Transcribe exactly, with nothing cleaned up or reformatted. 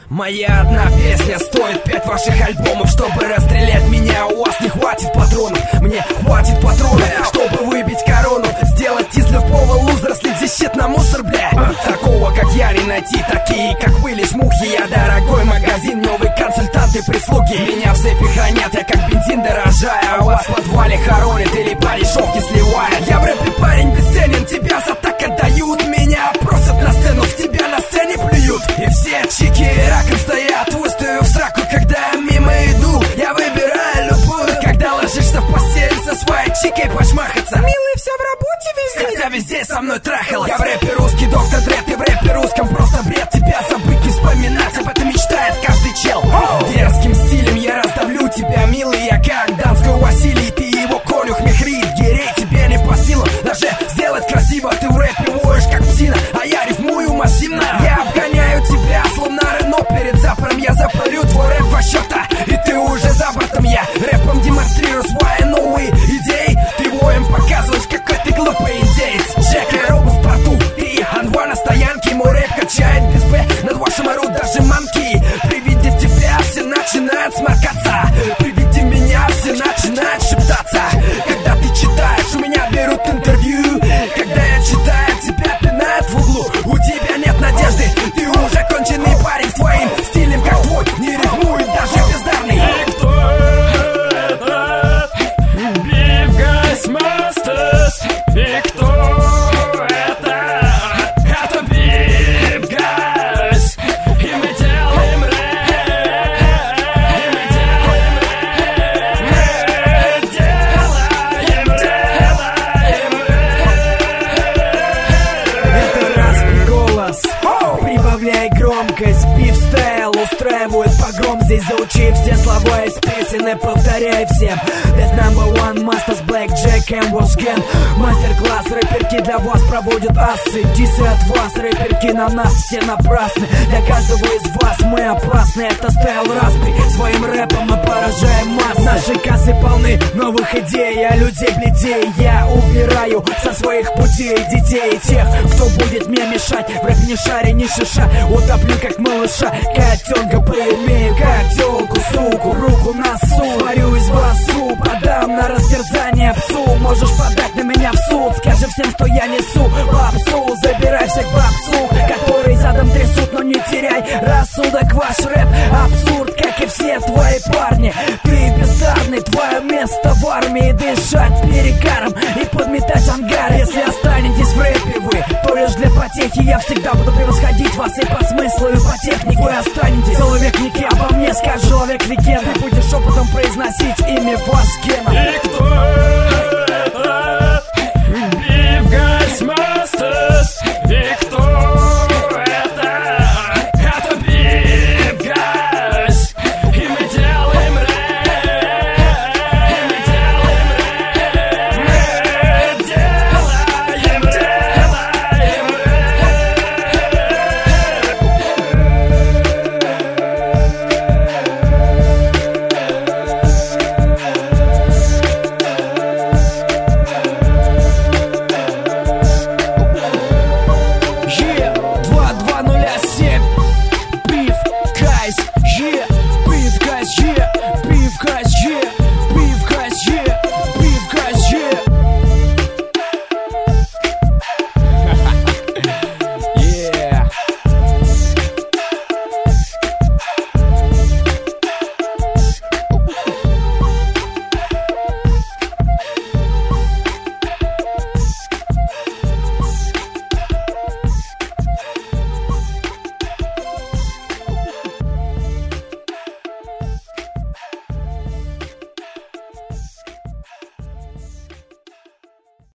Моя одна песня стоит пять ваших альбомов. Чтобы расстрелять меня, у вас не хватит патронов. Мне хватит патронов, чтобы выбить корону. Сделать из любого лузера слить щит на мусор, бля. Такого, как я, не найти. Такие, как вы, лишь мухи. Я дорогой магазин, новый консультанты, прислуги. Меня в сейфе хранят, я как бензин дорожаю. А у вас в подвале хоронят или по дешевке сливают. Я в рэпе парень бесценен, тебя за так отдают. Меня просят на сцену, в тебя на сцене плюют. И все чики раком стоят, выстою в сраку, когда я мимо иду. Я выбираю любую, когда ложишься в постель со своей чикой почмахаться. Милый, вся в работе везде. Хотя везде со мной трахалась. Я в рэпе русский доктор Дре, ты в рэпе русском просто бред. Тебя забыть, не вспоминать, об этом мечтает каждый чел. Дерзким стилем я раздавлю тебя, милый. Я как Данскую Василий, ты его Колю хмехрит. Герей тебе не по силам даже сделать красиво. Ты в рэпе воешь как псина, а я рифмую массивно. Я обгоняю тебя, словно Рено перед запором. Я запалю твой рэп во счета, и ты уже за бортом. Я рэпом демонстрирую свои новые идеи. Ты воем показываешь, какой ты глупый индеец. Джек и Робу в порту, ты Анва на стоянке. Мой рэп качает без Б, над вашим орут даже манки. При виде тебя все начинают сморкаться. При виде меня все начинают шептаться. Когда ты читаешь, у меня берут интервью. Когда я читаю, тебя пинают в углу. У тебя нет надежды, ты уже конченый парень. С твоим стилем, как твой, не рифмует даже бездарный. И кто это? Beef Guys Masters. И кто это? Это Beef Guys. И мы делаем рэп. И мы делаем рэп. Мы делаем рэп. Это Распи голос, прибавляй громкость. Биф стайл устраивают погром. Здесь заучи все слова из песен и повторяй всем. That number one masters, Black Jack and Washgan. Мастер-класс, рэперки для вас проводят асы. Дисы от вас, рэперки на нас все напрасны. Для каждого из вас мы опасны. Это стайл Распи, своим рэпом мы поражаем массы. Наши кассы полны новых идей, а людей бледей. Я убираю со своих путей детей и тех, кто будет мне мешать. В рэп не шаре, не шиша, утоплю как малыша. Котенка поимею, как тёлку, суку, руку на суд. Сварю из вас суп, подам на растерзание псу. Можешь подать на меня в суд, скажи всем, что я несу попсу. Забирай всех попсу, которые задом трясут, но не теряй рассудок. Ваш рэп абсурд, как и все твои парни. Ты бездарный, твое место в армии. Дышать перегаром и подметать ангар. Если останетесь в рэпе вы, то лишь для потехи. Я всегда буду превосходить вас и по смыслу, и по технике. Вы останетесь человек-ники, обо мне скажет человек-легенда. Будешь опытом произносить имя Вashgan.